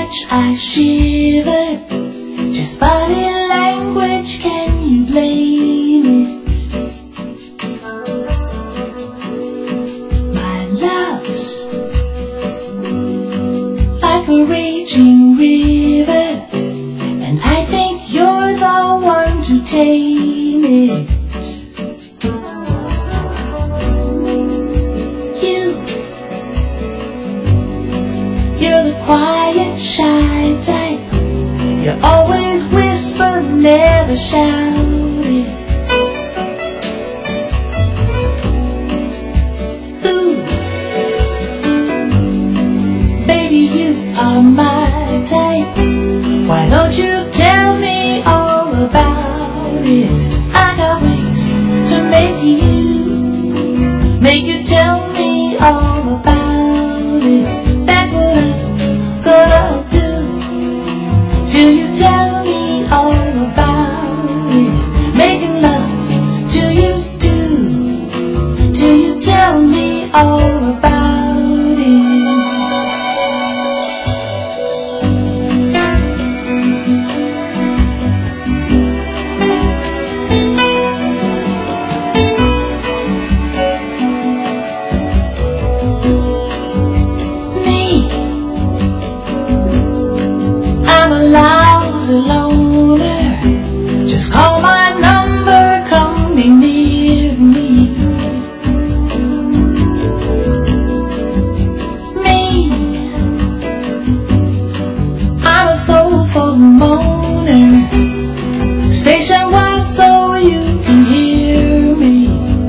much I shivered. Just body language, can you blame it? My love's like a raging river, and I think you're the one to tame it. You're the quiet, shy type. You always whisper, never shout it. Ooh, baby, you are my type. Why don't you tell me all about it? I got ways to make you tell me all about it. That's what I'm gonna do, till you tell me all about it. Making love till you do, till you tell me all about it. I'm a lousy loner. Just call my number, come be near me. I'm a soulful moaner, station-wide so you can hear me.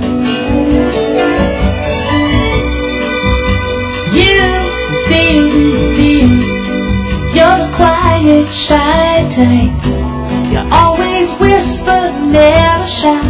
You feel, you're the quiet, shy type. You always whisper, never shout.